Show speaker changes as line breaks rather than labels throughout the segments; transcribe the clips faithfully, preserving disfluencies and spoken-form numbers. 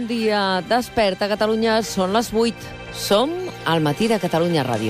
Bon dia, desperta Catalunya, són les vuit. Som al Matí de Catalunya Ràdio.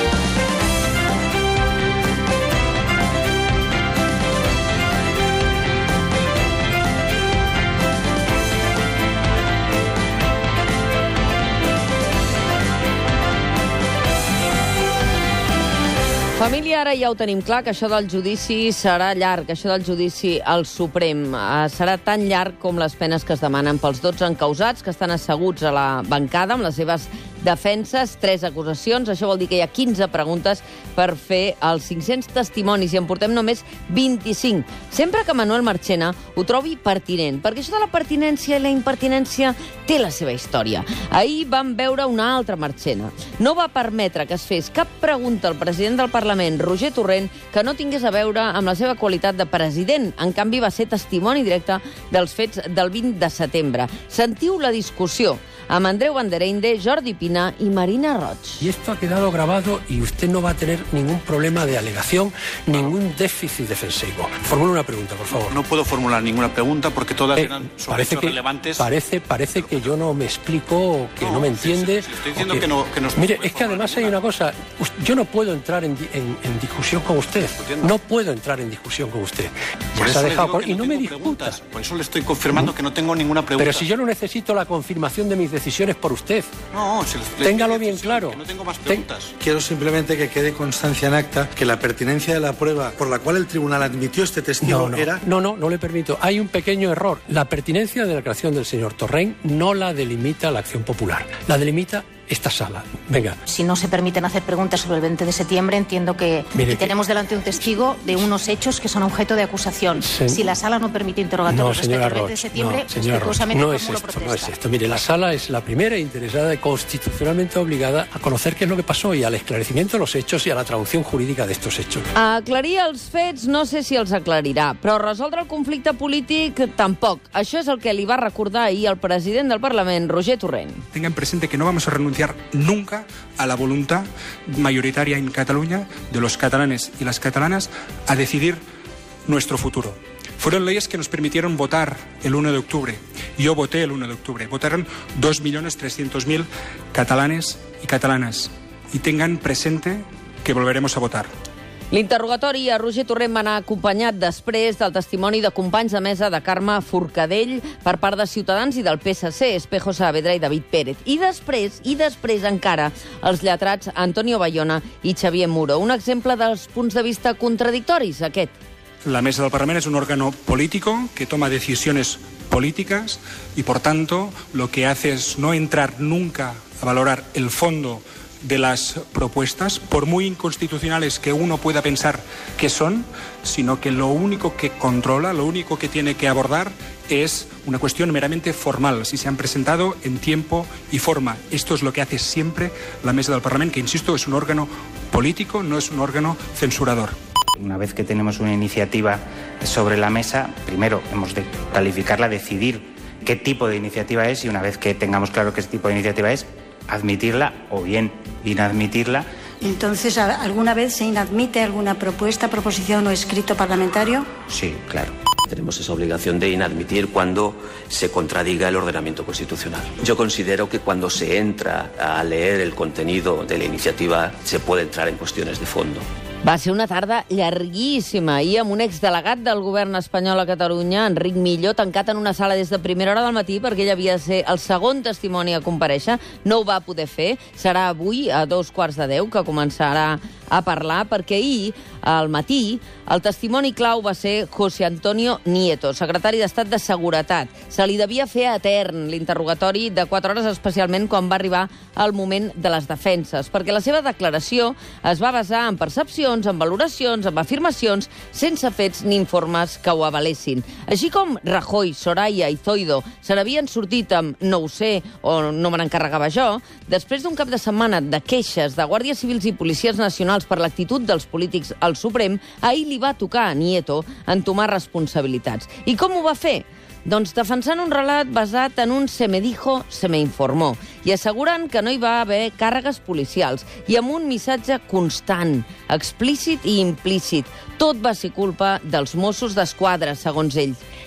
Família, ara ja ho tenim clar, que això del judici serà llarg, això del judici al Suprem. Uh, serà tan llarg com les penes que es demanen pels dotze encausats que estan asseguts a la bancada amb les seves defenses, tres acusacions. Això vol dir que hi ha quinze preguntes per fer els cinc-cents testimonis i en portem només vint-i-cinc. Sempre que Manuel Marchena ho trobi pertinent, perquè això de la pertinència i la impertinència té la seva història. Ahir vam veure una altra Marchena. No va permetre que es fes cap pregunta al president del Parlament, Roger Torrent, que no tingués a veure amb la seva qualitat de president. En canvi, va ser testimoni directe dels fets del vint de setembre. Sentiu la discussió amb Andreu Bandereinde, Jordi Pina y Marina Roig.
Y esto ha quedado grabado y usted no va a tener ningún problema de alegación, ningún déficit defensivo. Formule una pregunta, por favor.
No puedo formular ninguna pregunta porque todas
eh,
eran sobre hechos
que,
relevantes.
Parece, parece que yo no me explico o que no, no me entiende.
Sí, sí, estoy diciendo que, que no, que no
mire, es que además hay una cosa. Yo no puedo entrar en, en, en discusión con usted. No puedo entrar en discusión con usted.
Ya se ha dejado con,
no y no me discuta.
Por eso le estoy confirmando ¿Mm? que no tengo ninguna pregunta.
Pero si yo no necesito la confirmación de mis decisiones por usted.
No, si le,
téngalo
le,
bien claro.
Que no tengo más preguntas.
Ten... Quiero simplemente que quede constancia en acta que la pertinencia de la prueba por la cual el tribunal admitió este testigo
no, no,
era...
No, no, no le permito. Hay un pequeño error. La pertinencia de la declaración del señor Torrent no la delimita la acción popular. La delimita esta sala. Venga.
Si no se permiten hacer preguntas sobre el veinte de septiembre, entiendo que,
Mire,
que tenemos delante un testigo de unos hechos que son objeto de acusación.
Se...
Si la sala no permite interrogatorios
no,
respecto al veinte
Roch,
de septiembre,
no, señora Roch, no es esto, no es esto. Mire, la sala es la primera interesada y constitucionalmente obligada a conocer qué es lo que pasó y al esclarecimiento de los hechos y a la traducción jurídica de estos hechos.
Aclarir els fets no sé si els aclarirà, però resoldre el conflicte polític tampoc. Això és el que li va recordar ahir el president del Parlament, Roger Torrent.
Tengan presente que no vamos a renunciar nunca a la voluntad mayoritaria en Cataluña de los catalanes y las catalanas a decidir nuestro futuro. Fueron leyes que nos permitieron votar el uno de octubre. Yo voté el uno de octubre. Votaron dos millones trescientos mil catalanes y catalanas. Y tengan presente que volveremos a votar.
L'interrogatori a Roger Torrent va anar acompanyat després del testimoni de companys de mesa de Carme Forcadell per part de Ciutadans i del P S C, Espejo Saavedra i David Pérez. I després, i després encara, els lletrats Antonio Bayona i Xavier Muro. Un exemple dels punts de vista contradictoris, aquest.
La mesa del Parlamento es un órgano político que toma decisiones políticas y, por tanto, lo que hace es no entrar nunca a valorar el fondo de las propuestas, por muy inconstitucionales que uno pueda pensar que son, sino que lo único que controla, lo único que tiene que abordar es una cuestión meramente formal, si se han presentado en tiempo y forma. Esto es lo que hace siempre la Mesa del Parlamento, que, insisto, es un órgano político, no es un órgano censurador.
Una vez que tenemos una iniciativa sobre la mesa, primero hemos de calificarla, decidir qué tipo de iniciativa es, y una vez que tengamos claro qué tipo de iniciativa es, admitirla o bien inadmitirla.
Entonces, ¿alguna vez se inadmite alguna propuesta, proposición o escrito parlamentario?
Sí, claro.
Tenemos esa obligación de inadmitir cuando se contradiga el ordenamiento constitucional. Yo considero que cuando se entra a leer el contenido de la iniciativa se puede entrar en cuestiones de fondo.
Va ser una tarda llarguíssima, i amb un exdelegat del govern espanyol a Catalunya, Enric Millo, tancat en una sala des de primera hora del matí perquè ell havia de ser el segon testimoni a comparèixer. No ho va poder fer. Serà avui a dos quarts de deu que començarà a parlar, perquè ahir, al matí, el testimoni clau va ser José Antonio Nieto, secretari d'Estat de Seguretat. Se li devia fer etern l'interrogatori de quatre hores, especialment quan va arribar el moment de les defenses, perquè la seva declaració es va basar en percepcions, en valoracions, en afirmacions, sense fets ni informes que ho avalessin. Així com Rajoy, Soraya i Zoido se n'havien sortit amb no ho sé o no me n'encarregava jo, després d'un cap de setmana de queixes de guàrdies civils i policies nacionals per l'actitud dels polítics al Suprem, ahir li va tocar a Nieto entomar responsabilitats. I com ho va fer? Doncs defensant un relat basat en un se me dijo, se me informó, i assegurant que no hi va haver càrregues policials, i amb un missatge constant, explícit i implícit. Tot va ser culpa dels Mossos d'Esquadra, segons ell.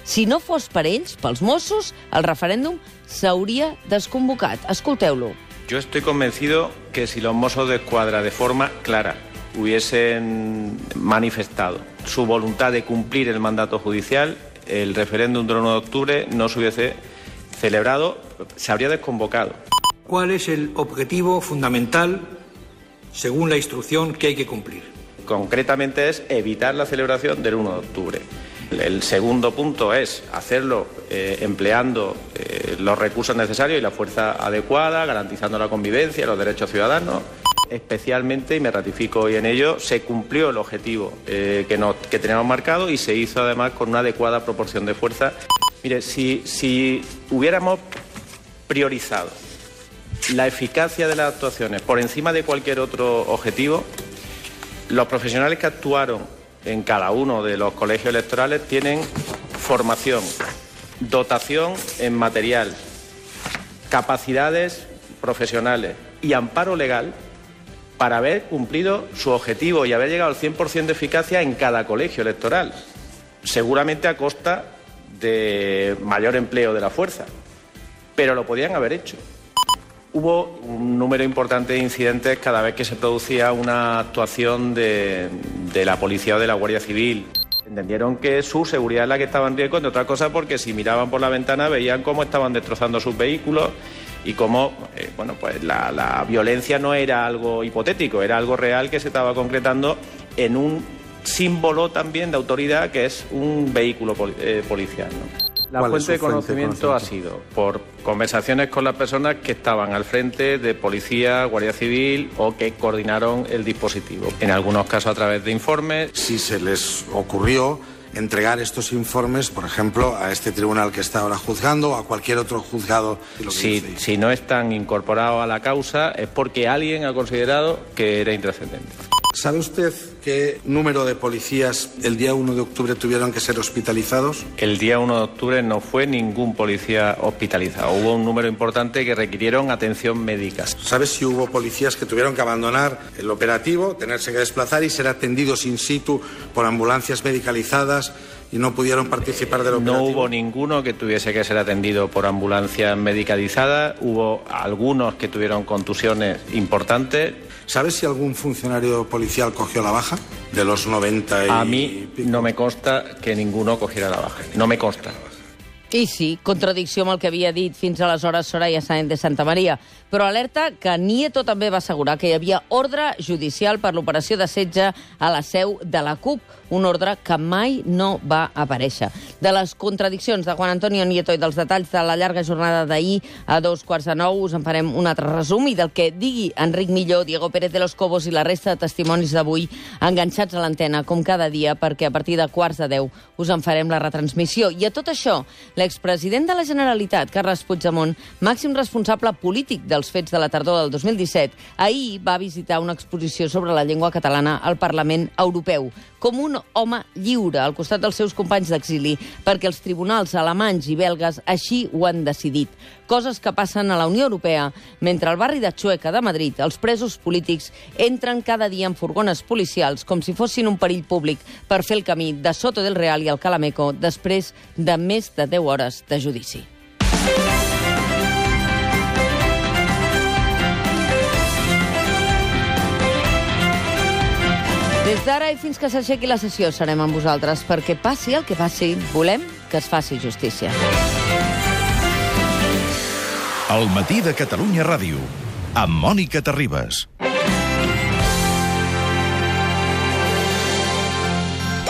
Si no fos per ells, pels Mossos, el referèndum s'hauria desconvocat. Escolteu-lo.
Yo estoy convencido que si los Mossos de Escuadra de forma clara hubiesen manifestado su voluntad de cumplir el mandato judicial, el referéndum del uno de octubre no se hubiese celebrado, se habría desconvocado.
¿Cuál es el objetivo fundamental, según la instrucción, que hay que cumplir?
Concretamente es evitar la celebración del uno de octubre. El segundo punto es hacerlo eh, empleando eh, los recursos necesarios y la fuerza adecuada, garantizando la convivencia y los derechos ciudadanos. Especialmente, y me ratifico hoy en ello, se cumplió el objetivo eh, que, nos, que teníamos marcado y se hizo además con una adecuada proporción de fuerza. Mire, si, si hubiéramos priorizado la eficacia de las actuaciones por encima de cualquier otro objetivo, los profesionales que actuaron en cada uno de los colegios electorales tienen formación, dotación en material, capacidades profesionales y amparo legal para haber cumplido su objetivo y haber llegado al cien por ciento de eficacia en cada colegio electoral, seguramente a costa de mayor empleo de la fuerza, pero lo podían haber hecho. Hubo un número importante de incidentes cada vez que se producía una actuación de, de la policía o de la Guardia Civil. Entendieron que su seguridad es la que estaba en riesgo, entre otras cosas porque si miraban por la ventana veían cómo estaban destrozando sus vehículos y cómo eh, bueno, pues la, la violencia no era algo hipotético, era algo real que se estaba concretando en un símbolo también de autoridad que es un vehículo poli, eh, policial, ¿no? La fuente de conocimiento ha sido por conversaciones con las personas que estaban al frente de policía, Guardia Civil o que coordinaron el dispositivo. En algunos casos a través de informes.
Si se les ocurrió entregar estos informes, por ejemplo, a este tribunal que está ahora juzgando o a cualquier otro juzgado.
Si, si no están incorporados a la causa es porque alguien ha considerado que era intrascendente.
¿Sabe usted qué número de policías el día uno de octubre tuvieron que ser hospitalizados?
El día uno de octubre no fue ningún policía hospitalizado. Hubo un número importante que requirieron atención médica.
¿Sabe si hubo policías que tuvieron que abandonar el operativo, tenerse que desplazar y ser atendidos in situ por ambulancias medicalizadas y no pudieron participar del operativo?
No hubo ninguno que tuviese que ser atendido por ambulancia medicalizada. Hubo algunos que tuvieron contusiones importantes.
¿Sabes si algún funcionario policial cogió la baja de los noventa y
A mí pico? No me consta que ninguno cogiera la baja. No me consta.
I sí, contradicció amb el que havia dit fins aleshores Soraya Sáenz de Santamaría. Però alerta que Nieto també va assegurar que hi havia ordre judicial per l'operació de setge a la seu de la CUP, un ordre que mai no va aparèixer. De les contradiccions de Juan Antonio Nieto i dels detalls de la llarga jornada d'ahir a dos quarts de nou us en farem un altre resum i del que digui Enric Milló, Diego Pérez de los Cobos i la resta de testimonis d'avui enganxats a l'antena com cada dia perquè a partir de quarts de deu us en farem la retransmissió. I a tot això, l'expresident de la Generalitat, Carles Puigdemont, màxim responsable polític dels fets de la tardor del dos mil disset, ahir va visitar una exposició sobre la llengua catalana al Parlament Europeu, com un home lliure al costat dels seus companys d'exili, perquè els tribunals alemanys i belgues així ho han decidit. Coses que passen a la Unió Europea, mentre al barri de Chueca de Madrid els presos polítics entren cada dia en furgones policials com si fossin un perill públic per fer el camí de Soto del Real i Alcalá Meco després de més de deu hores de judici. Des d'ara i fins que s'aixequi la sessió serem amb vosaltres perquè passi el que passi, volem que es faci justícia.
El matí de Catalunya Ràdio, amb Mònica Terribas.